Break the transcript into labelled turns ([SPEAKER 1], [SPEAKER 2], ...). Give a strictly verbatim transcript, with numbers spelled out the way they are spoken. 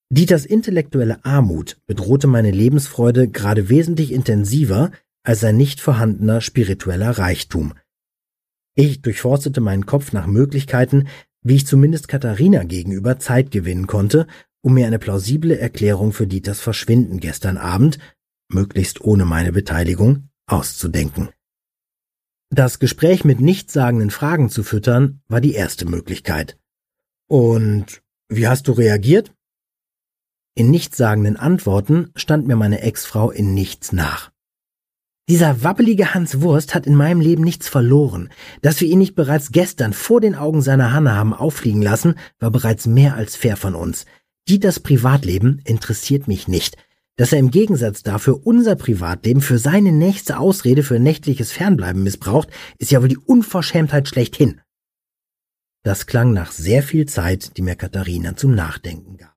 [SPEAKER 1] Dieters intellektuelle Armut bedrohte meine Lebensfreude gerade wesentlich intensiver als sein nicht vorhandener spiritueller Reichtum. Ich durchforstete meinen Kopf nach Möglichkeiten, wie ich zumindest Katharina gegenüber Zeit gewinnen konnte, um mir eine plausible Erklärung für Dieters Verschwinden gestern Abend, möglichst ohne meine Beteiligung, auszudenken. Das Gespräch mit nichtssagenden Fragen zu füttern, war die erste Möglichkeit. Und wie hast du reagiert? In nichtssagenden Antworten stand mir meine Ex-Frau in nichts nach. Dieser wabbelige Hans Wurst hat in meinem Leben nichts verloren. Dass wir ihn nicht bereits gestern vor den Augen seiner Hanne haben auffliegen lassen, war bereits mehr als fair von uns. Dieters Privatleben interessiert mich nicht. Dass er im Gegensatz dafür unser Privatleben für seine nächste Ausrede für nächtliches Fernbleiben missbraucht, ist ja wohl die Unverschämtheit schlechthin. Das klang nach sehr viel Zeit, die mir Katharina zum Nachdenken gab.